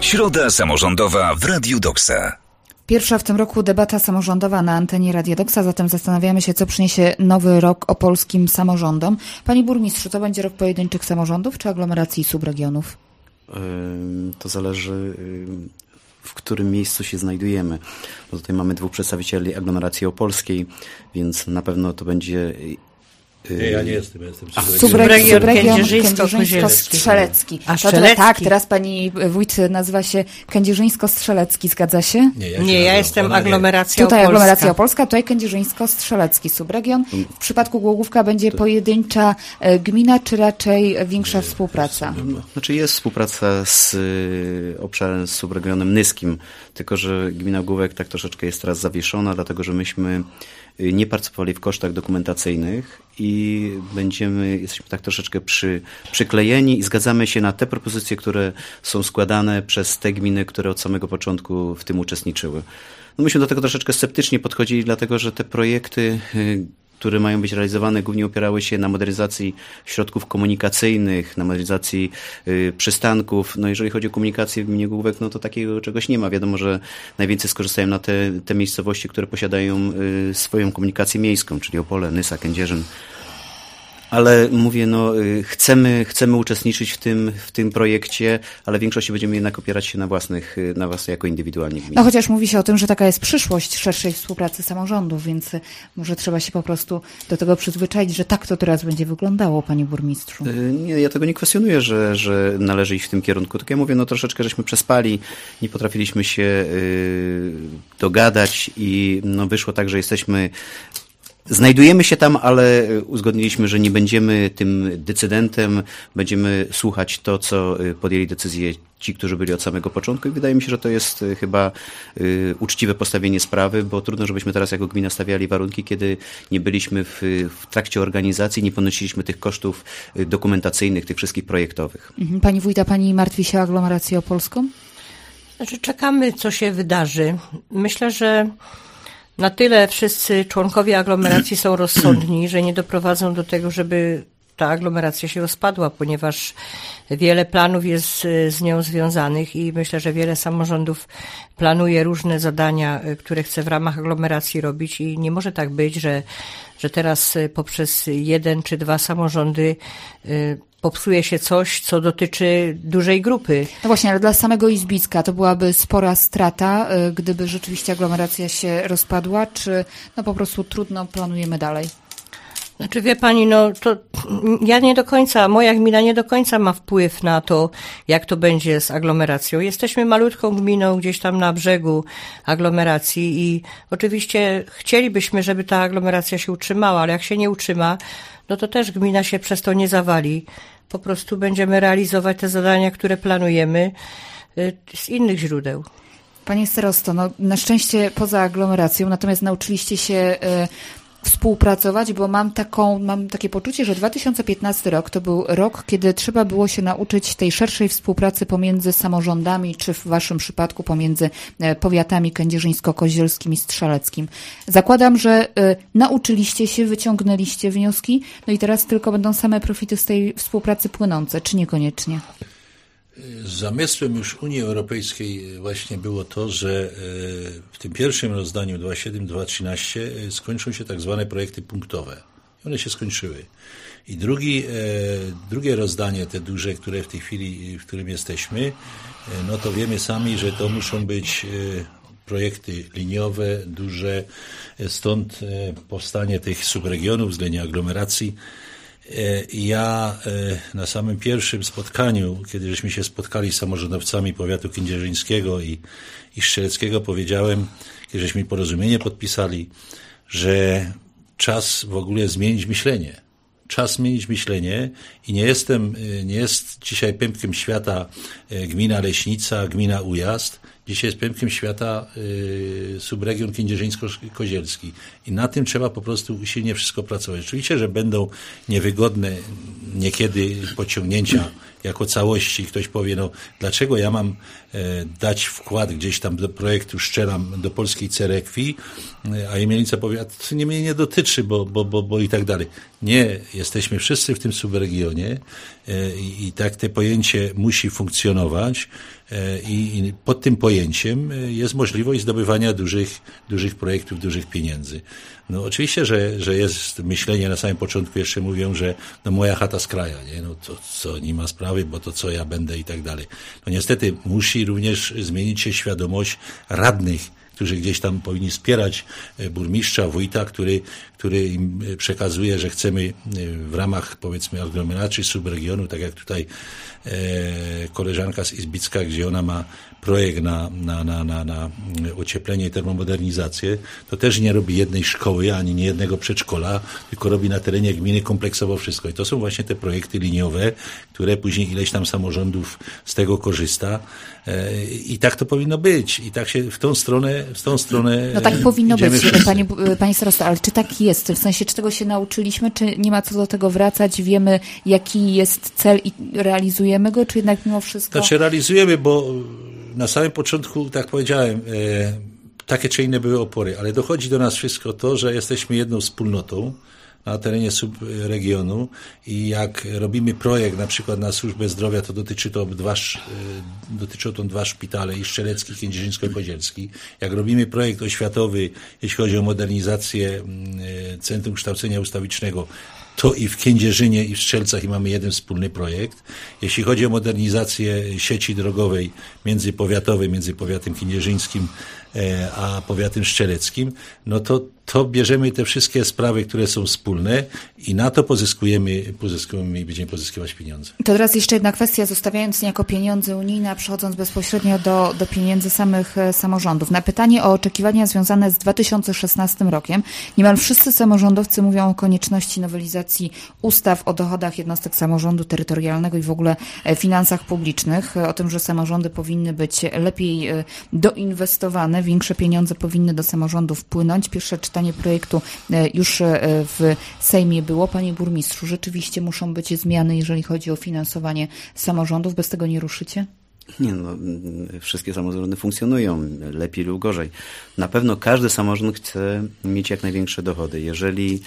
Środa samorządowa w Radiu Doksa. Pierwsza w tym roku debata samorządowa na antenie Radia Doksa, zatem zastanawiamy się, co przyniesie nowy rok opolskim samorządom. Panie burmistrzu, to będzie rok pojedynczych samorządów czy aglomeracji i subregionów? To zależy, w którym miejscu się znajdujemy. Bo tutaj mamy dwóch przedstawicieli aglomeracji opolskiej, więc na pewno to będzie... Nie, ja nie jestem. Subregion Kędzierzyńsko-Strzelecki. Tak, teraz pani wójt nazywa się Kędzierzyńsko-Strzelecki, zgadza się? Nie, ja jestem aglomeracja tutaj opolska. Aglomeracja opolska, tutaj Kędzierzyńsko-Strzelecki subregion. W przypadku Głogówka będzie pojedyncza gmina, czy raczej większa współpraca? Znaczy jest współpraca z obszarem, z subregionem nyskim, tylko że gmina Główek tak troszeczkę jest teraz zawieszona, dlatego że myśmy nie partycypowali w kosztach dokumentacyjnych i jesteśmy tak troszeczkę przyklejeni i zgadzamy się na te propozycje, które są składane przez te gminy, które od samego początku w tym uczestniczyły. No myśmy do tego troszeczkę sceptycznie podchodzili, dlatego że te projekty, które mają być realizowane, głównie opierały się na modernizacji środków komunikacyjnych, na modernizacji przystanków. No jeżeli chodzi o komunikację w gminie Główek, no to takiego czegoś nie ma. Wiadomo, że najwięcej skorzystają na te miejscowości, które posiadają swoją komunikację miejską, czyli Opole, Nysa, Kędzierzyn. Ale mówię, chcemy uczestniczyć w tym projekcie, ale w większości będziemy jednak opierać się na własnych jako indywidualnie gminy. No chociaż mówi się o tym, że taka jest przyszłość szerszej współpracy samorządów, więc może trzeba się po prostu do tego przyzwyczaić, że tak to teraz będzie wyglądało, panie burmistrzu. Nie, ja tego nie kwestionuję, że należy iść w tym kierunku. Tak ja mówię, troszeczkę żeśmy przespali, nie potrafiliśmy się dogadać i wyszło tak, że znajdujemy się tam, ale uzgodniliśmy, że nie będziemy tym decydentem, będziemy słuchać to, co podjęli decyzję ci, którzy byli od samego początku i wydaje mi się, że to jest chyba uczciwe postawienie sprawy, bo trudno, żebyśmy teraz jako gmina stawiali warunki, kiedy nie byliśmy w trakcie organizacji, nie ponosiliśmy tych kosztów dokumentacyjnych, tych wszystkich projektowych. Pani wójta, pani martwi się aglomeracją opolską? Znaczy czekamy, co się wydarzy. Myślę, że na tyle wszyscy członkowie aglomeracji są rozsądni, że nie doprowadzą do tego, żeby ta aglomeracja się rozpadła, ponieważ wiele planów jest z nią związanych i myślę, że wiele samorządów planuje różne zadania, które chce w ramach aglomeracji robić i nie może tak być, że teraz poprzez 1 czy 2 samorządy popsuje się coś, co dotyczy dużej grupy. No właśnie, ale dla samego Izbicka to byłaby spora strata, gdyby rzeczywiście aglomeracja się rozpadła, czy po prostu trudno planujemy dalej? Znaczy wie pani, to ja moja gmina nie do końca ma wpływ na to, jak to będzie z aglomeracją. Jesteśmy malutką gminą gdzieś tam na brzegu aglomeracji i oczywiście chcielibyśmy, żeby ta aglomeracja się utrzymała, ale jak się nie utrzyma, to też gmina się przez to nie zawali. Po prostu będziemy realizować te zadania, które planujemy z innych źródeł. Panie starosto, na szczęście poza aglomeracją, natomiast nauczyliście się współpracować, bo mam takie poczucie, że 2015 rok to był rok, kiedy trzeba było się nauczyć tej szerszej współpracy pomiędzy samorządami, czy w waszym przypadku pomiędzy powiatami kędzierzyńsko-kozielskim i strzeleckim. Zakładam, że nauczyliście się, wyciągnęliście wnioski, i teraz tylko będą same profity z tej współpracy płynące, czy niekoniecznie? Zamysłem już Unii Europejskiej właśnie było to, że w tym pierwszym rozdaniu 2.7-2.13 skończą się tak zwane projekty punktowe. I one się skończyły. I drugie rozdanie, te duże, które w tej chwili, w którym jesteśmy, to wiemy sami, że to muszą być projekty liniowe, duże, stąd powstanie tych subregionów, względnie aglomeracji. Ja na samym pierwszym spotkaniu, kiedy żeśmy się spotkali z samorządowcami powiatu kędzierzyńskiego i strzeleckiego, powiedziałem, kiedy żeśmy porozumienie podpisali, że czas w ogóle zmienić myślenie. Czas zmienić myślenie i nie jest dzisiaj pępkiem świata gmina Leśnica, gmina Ujazd. Dzisiaj jest pępkiem świata subregion kędzierzyńsko-kozielski. I na tym trzeba po prostu usilnie wszystko pracować. Oczywiście, że będą niewygodne niekiedy pociągnięcia jako całości. Ktoś powie, dlaczego ja mam dać wkład gdzieś tam do projektu Szczelam, do polskiej cerekwi, a Jemielnica powie, a to mnie nie dotyczy, bo i tak dalej. Nie, jesteśmy wszyscy w tym subregionie i tak te pojęcie musi funkcjonować. I pod tym pojęciem jest możliwość zdobywania dużych projektów, dużych pieniędzy. No oczywiście, że jest myślenie, na samym początku jeszcze mówią, że no moja chata z kraja, nie? No to co, nie ma sprawy, bo to co ja będę i tak dalej. No niestety musi również zmienić się świadomość radnych, którzy gdzieś tam powinni wspierać burmistrza, wójta, który im przekazuje, że chcemy w ramach, powiedzmy, aglomeracji subregionu, tak jak tutaj koleżanka z Izbicka, gdzie ona ma projekt na ocieplenie i termomodernizację, to też nie robi jednej szkoły, ani nie jednego przedszkola, tylko robi na terenie gminy kompleksowo wszystko. I to są właśnie te projekty liniowe, które później ileś tam samorządów z tego korzysta. I tak to powinno być. I tak się w tą stronę No tak powinno być, wszyscy. Panie starosto, ale czy tak jest? W sensie, czy tego się nauczyliśmy, czy nie ma co do tego wracać? Wiemy, jaki jest cel i realizujemy go, czy jednak mimo wszystko? Znaczy realizujemy, bo na samym początku, tak powiedziałem, takie czy inne były opory, ale dochodzi do nas wszystko to, że jesteśmy jedną wspólnotą na terenie subregionu i jak robimy projekt na przykład na służbę zdrowia, to dotyczą to dwa szpitale, i Strzelecki, i Kędzierzyńsko-Kozielski. Jak robimy projekt oświatowy, jeśli chodzi o modernizację Centrum Kształcenia Ustawicznego, to i w Kędzierzynie, i w Strzelcach i mamy jeden wspólny projekt. Jeśli chodzi o modernizację sieci drogowej między powiatem kędzierzyńskim a powiatem strzeleckim, no to bierzemy te wszystkie sprawy, które są wspólne i na to pozyskujemy i będziemy pozyskiwać pieniądze. To teraz jeszcze jedna kwestia, zostawiając niejako pieniądze unijne, a przechodząc bezpośrednio do pieniędzy samych samorządów. Na pytanie o oczekiwania związane z 2016 rokiem, niemal wszyscy samorządowcy mówią o konieczności nowelizacji ustaw o dochodach jednostek samorządu terytorialnego i w ogóle finansach publicznych, o tym, że samorządy powinny być lepiej doinwestowane, większe pieniądze powinny do samorządów płynąć. Pierwsze czytanie projektu już w Sejmie było. Panie burmistrzu, rzeczywiście muszą być zmiany, jeżeli chodzi o finansowanie samorządów. Bez tego nie ruszycie? Nie, no, wszystkie samorządy funkcjonują lepiej lub gorzej. Na pewno każdy samorząd chce mieć jak największe dochody. Jeżeli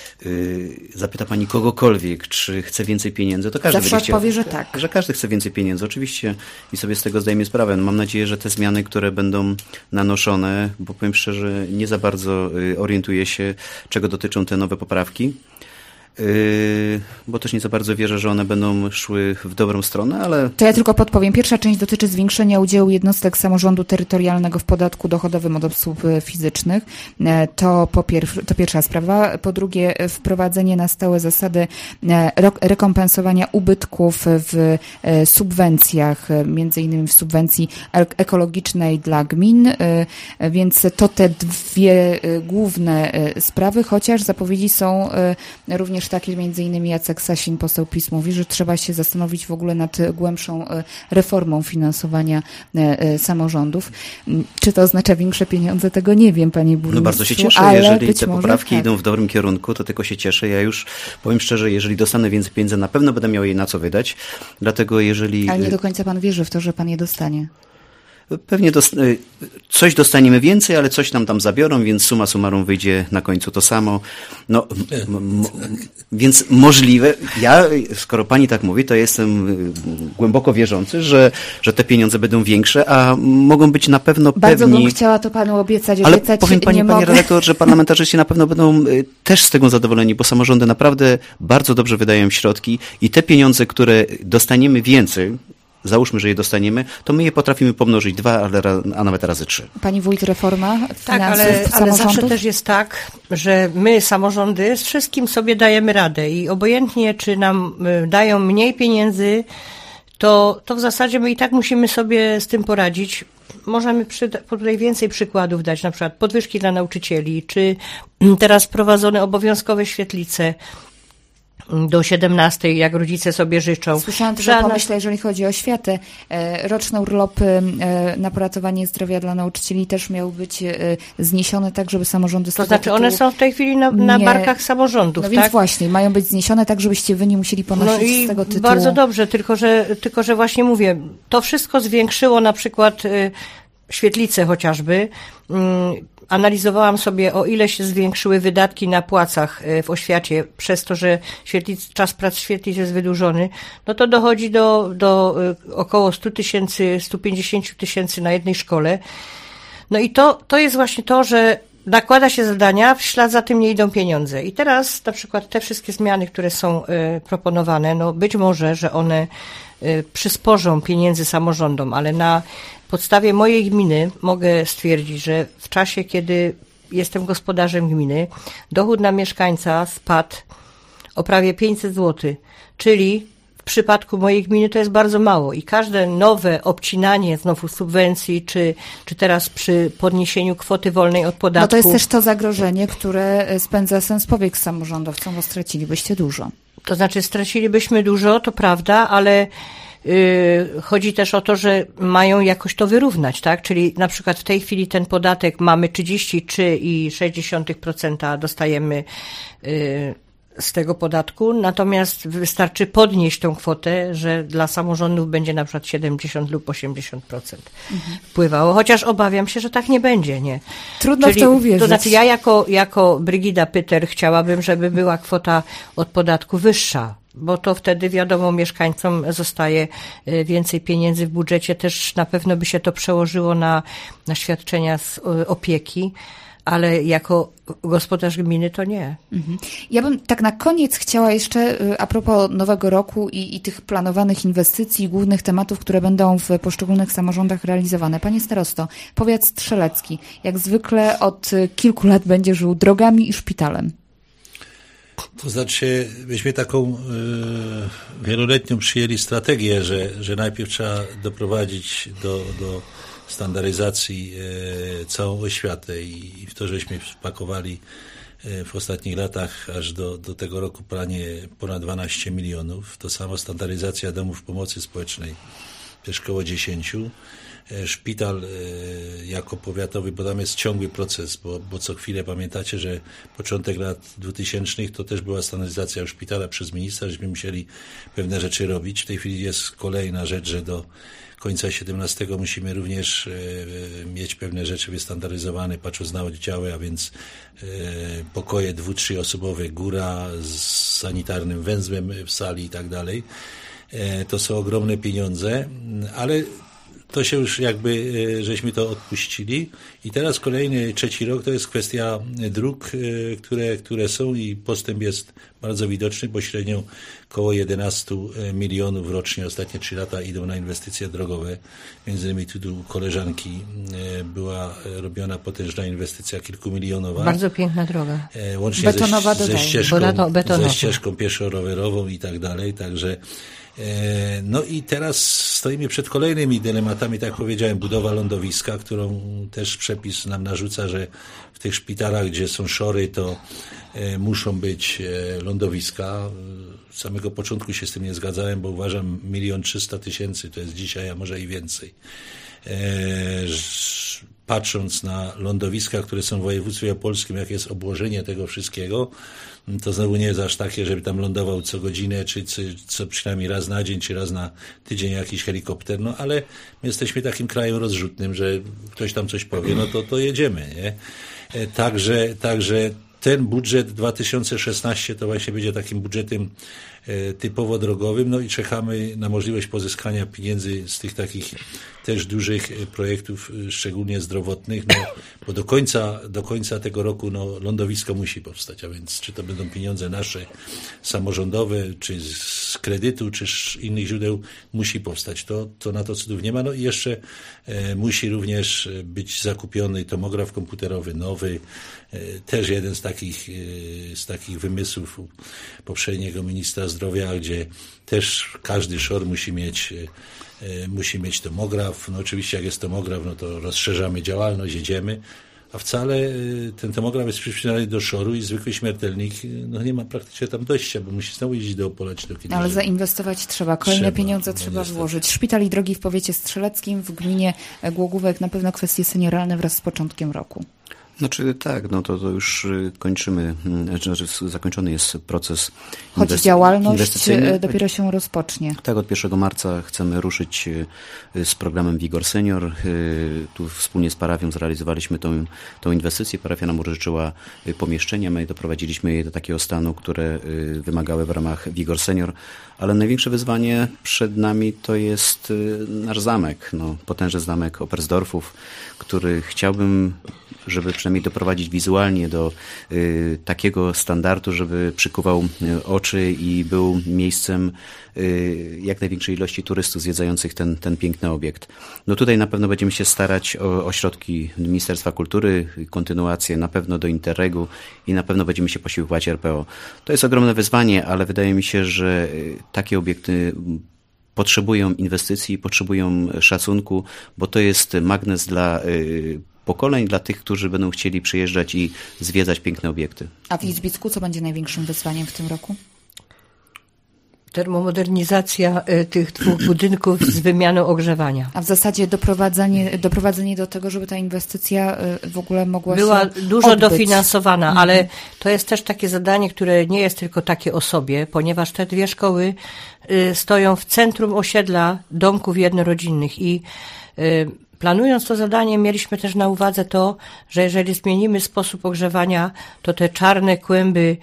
zapyta pani kogokolwiek, czy chce więcej pieniędzy, to każdy zawsze powie, że tak. Że każdy chce więcej pieniędzy, oczywiście, i sobie z tego zdajemy sprawę. No, mam nadzieję, że te zmiany, które będą nanoszone, bo powiem szczerze, nie za bardzo orientuję się, czego dotyczą te nowe poprawki, bo też nie za bardzo wierzę, że one będą szły w dobrą stronę, ale... To ja tylko podpowiem. Pierwsza część dotyczy zwiększenia udziału jednostek samorządu terytorialnego w podatku dochodowym od osób fizycznych. To pierwsza sprawa. Po drugie, wprowadzenie na stałe zasady rekompensowania ubytków w subwencjach, między innymi w subwencji ekologicznej dla gmin, więc to te dwie główne sprawy, chociaż zapowiedzi są również takie, między innymi Jacek Sasin, poseł PiS, mówi, że trzeba się zastanowić w ogóle nad głębszą reformą finansowania samorządów. Czy to oznacza większe pieniądze? Tego nie wiem, panie burmistrzu. No bardzo się cieszę, jeżeli te poprawki idą w dobrym kierunku, to tylko się cieszę. Ja już powiem szczerze, jeżeli dostanę więcej pieniędzy, na pewno będę miał jej na co wydać. Dlatego jeżeli... Ale nie do końca pan wierzy w to, że pan je dostanie. Pewnie coś dostaniemy więcej, ale coś nam tam zabiorą, więc summa summarum wyjdzie na końcu to samo. No, więc możliwe, skoro pani tak mówi, to jestem głęboko wierzący, że te pieniądze będą większe, a mogą być na pewno pewni... Bardzo bym chciała to panu obiecać. Ale powiem pani redaktor, że parlamentarzyści na pewno będą też z tego zadowoleni, bo samorządy naprawdę bardzo dobrze wydają środki i te pieniądze, które dostaniemy więcej, załóżmy, że je dostaniemy, to my je potrafimy pomnożyć 2, a nawet razy 3. Pani wójt, reforma finansów tak, ale zawsze też jest tak, że my, samorządy, z wszystkim sobie dajemy radę i obojętnie, czy nam dają mniej pieniędzy, to w zasadzie my i tak musimy sobie z tym poradzić. Możemy tutaj więcej przykładów dać, na przykład podwyżki dla nauczycieli, czy teraz prowadzone obowiązkowe świetlice do 17, jak rodzice sobie życzą. Słyszałam też o pomyśle, jeżeli chodzi o oświatę. Roczne urlopy na poratowanie zdrowia dla nauczycieli też miały być zniesione tak, żeby samorządy... To znaczy one są w tej chwili na barkach samorządów, no tak? Więc właśnie, mają być zniesione tak, żebyście wy nie musieli ponosić z tego tytułu. Bardzo dobrze, tylko że właśnie mówię, to wszystko zwiększyło na przykład Świetlice chociażby, analizowałam sobie, o ile się zwiększyły wydatki na płacach w oświacie przez to, że czas prac świetlic jest wydłużony, no to dochodzi do około 100 000, 150 000 na jednej szkole. No i to jest właśnie to, że nakłada się zadania, w ślad za tym nie idą pieniądze. I teraz na przykład te wszystkie zmiany, które są proponowane, no być może, że one przysporzą pieniędzy samorządom, ale na podstawie mojej gminy mogę stwierdzić, że w czasie, kiedy jestem gospodarzem gminy, dochód na mieszkańca spadł o prawie 500 zł, czyli w przypadku mojej gminy to jest bardzo mało i każde nowe obcinanie znowu subwencji, czy teraz przy podniesieniu kwoty wolnej od podatku. No to jest też to zagrożenie, które spędza sens powiek samorządowcom, bo stracilibyście dużo. To znaczy stracilibyśmy dużo, to prawda, ale chodzi też o to, że mają jakoś to wyrównać, tak? Czyli na przykład w tej chwili ten podatek mamy 33,6% dostajemy z tego podatku, natomiast wystarczy podnieść tą kwotę, że dla samorządów będzie na przykład 70 lub 80% wpływało, chociaż obawiam się, że tak nie będzie, nie? Trudno w to uwierzyć. To znaczy ja jako Brygida Pyter chciałabym, żeby była kwota od podatku wyższa, bo to wtedy wiadomo mieszkańcom zostaje więcej pieniędzy w budżecie, też na pewno by się to przełożyło na świadczenia z opieki, ale jako gospodarz gminy to nie. Ja bym tak na koniec chciała jeszcze a propos nowego roku i tych planowanych inwestycji, głównych tematów, które będą w poszczególnych samorządach realizowane. Panie starosto, powiat strzelecki jak zwykle od kilku lat będzie żył drogami i szpitalem. To znaczy, myśmy taką wieloletnią przyjęli strategię, że najpierw trzeba doprowadzić do standaryzacji całą oświatę i w to, żeśmy wpakowali w ostatnich latach aż do tego roku planie ponad 12 milionów. To samo standaryzacja domów pomocy społecznej, też koło 10. Szpital jako powiatowy, bo tam jest ciągły proces, bo co chwilę pamiętacie, że początek lat 2000 to też była standaryzacja szpitala przez ministra, żeśmy musieli pewne rzeczy robić. W tej chwili jest kolejna rzecz, że do końca 17 musimy również mieć pewne rzeczy wystandaryzowane, patrząc na oddziały, a więc pokoje 2-3 osobowe, góra z sanitarnym węzłem w sali i tak dalej. To są ogromne pieniądze, ale to się już jakby, żeśmy to odpuścili i teraz kolejny, 3. rok to jest kwestia dróg, które są i postęp jest bardzo widoczny, bo średnio około 11 milionów rocznie, ostatnie 3 lata idą na inwestycje drogowe. Między innymi tu u koleżanki była robiona potężna inwestycja kilkumilionowa. Bardzo piękna droga. Łącznie betonowa ze ścieżką pieszo-rowerową i tak dalej, także no i teraz stoimy przed kolejnymi dylematami, tak jak powiedziałem, budowa lądowiska, którą też przepis nam narzuca, że w tych szpitalach, gdzie są szory, to muszą być lądowiska. Z samego początku się z tym nie zgadzałem, bo uważam 1 300 000 to jest dzisiaj, a może i więcej. Patrząc na lądowiska, które są w województwie opolskim, jakie jest obłożenie tego wszystkiego, to znowu nie jest aż takie, żeby tam lądował co godzinę, czy co przynajmniej raz na dzień, czy raz na tydzień jakiś helikopter, no ale my jesteśmy takim krajem rozrzutnym, że ktoś tam coś powie, no to jedziemy, nie? Także ten budżet 2016 to właśnie będzie takim budżetem typowo drogowym, no i czekamy na możliwość pozyskania pieniędzy z tych takich też dużych projektów, szczególnie zdrowotnych, no bo do końca tego roku no, lądowisko musi powstać, a więc czy to będą pieniądze nasze, samorządowe, czy z kredytu, czy z innych źródeł musi powstać. To na to cudów nie ma. No i jeszcze musi również być zakupiony tomograf komputerowy nowy, też jeden z takich wymysłów poprzedniego ministra zdrowia, gdzie też każdy szor musi mieć tomograf. No oczywiście jak jest tomograf, no to rozszerzamy działalność, jedziemy, a wcale ten tomograf jest przypisany do szoru i zwykły śmiertelnik no nie ma praktycznie tam dojścia, bo musi znowu jeździć do Opola czy do Kędzierzyny. Ale zainwestować trzeba, kolejne pieniądze trzeba włożyć. Szpital i drogi w powiecie strzeleckim, w gminie Głogówek na pewno kwestie senioralne wraz z początkiem roku. Znaczy tak, no to już kończymy, zakończony jest proces Choć działalność inwestycyjny. dopiero się rozpocznie. Tak, od 1 marca chcemy ruszyć z programem Vigor Senior. Tu wspólnie z parafią zrealizowaliśmy tą inwestycję. Parafia nam użyczyła pomieszczenia, my doprowadziliśmy je do takiego stanu, które wymagały w ramach Vigor Senior. Ale największe wyzwanie przed nami to jest nasz zamek, potężny zamek Oberstdorfów, który chciałbym, żeby przynajmniej doprowadzić wizualnie do takiego standardu, żeby przykuwał oczy i był miejscem jak największej ilości turystów zwiedzających ten piękny obiekt. No tutaj na pewno będziemy się starać o środki Ministerstwa Kultury, kontynuację na pewno do Interregu i na pewno będziemy się posiłkować RPO. To jest ogromne wyzwanie, ale wydaje mi się, że takie obiekty potrzebują inwestycji, potrzebują szacunku, bo to jest magnes dla pokoleń, dla tych, którzy będą chcieli przyjeżdżać i zwiedzać piękne obiekty. A w Izbicku co będzie największym wyzwaniem w tym roku? Termomodernizacja tych 2 budynków z wymianą ogrzewania. A w zasadzie doprowadzenie do tego, żeby ta inwestycja w ogóle mogła była się dużo odbyć. dofinansowana, ale to jest też takie zadanie, które nie jest tylko takie o sobie, ponieważ te 2 szkoły stoją w centrum osiedla domków jednorodzinnych i planując to zadanie, mieliśmy też na uwadze to, że jeżeli zmienimy sposób ogrzewania, to te czarne kłęby,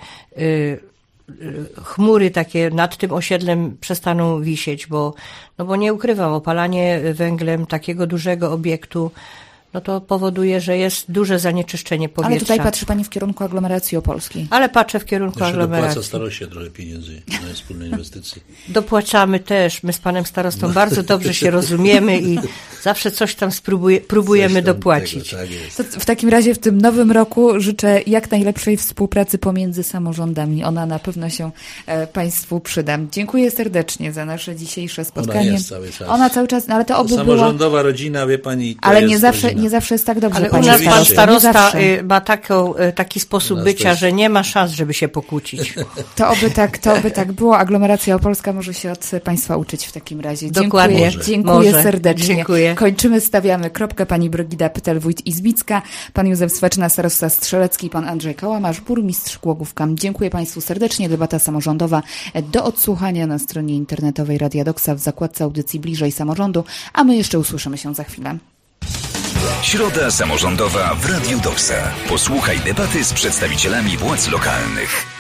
chmury takie nad tym osiedlem przestaną wisieć, bo nie ukrywam, opalanie węglem takiego dużego obiektu, to powoduje, że jest duże zanieczyszczenie powietrza. Ale tutaj patrzy Pani w kierunku aglomeracji opolskiej. Ale patrzę w kierunku aglomeracji. Dopłaca staroście trochę pieniędzy na wspólne inwestycje. Dopłacamy też. My z panem starostą bardzo dobrze się rozumiemy i zawsze coś tam próbujemy dopłacić. Tego, tak jest. To w takim razie w tym nowym roku życzę jak najlepszej współpracy pomiędzy samorządami. Ona na pewno się Państwu przyda. Dziękuję serdecznie za nasze dzisiejsze spotkanie. Ona jest cały czas. Ona cały czas, ale to oby samorządowa rodzina, wie Pani, to ale jest nie zawsze jest tak dobrze. Ale u Pani nas pan starosta nie ma taki sposób bycia, że nie ma szans, żeby się pokłócić. To oby tak było. Aglomeracja opolska może się od Państwa uczyć w takim razie. Dokładnie. Dziękuję Może. serdecznie. Dziękuję. Kończymy, stawiamy kropkę. Pani Brygida Pytel-Wójt Izbicka, pan Józef Sweczna, starosta Strzelecki, pan Andrzej Kałamarz, burmistrz Głogówka. Dziękuję Państwu serdecznie. Debata samorządowa do odsłuchania na stronie internetowej Radia Doksa w zakładce audycji Bliżej Samorządu, a my jeszcze usłyszymy się za chwilę. Środa samorządowa w Radiu Doksa. Posłuchaj debaty z przedstawicielami władz lokalnych.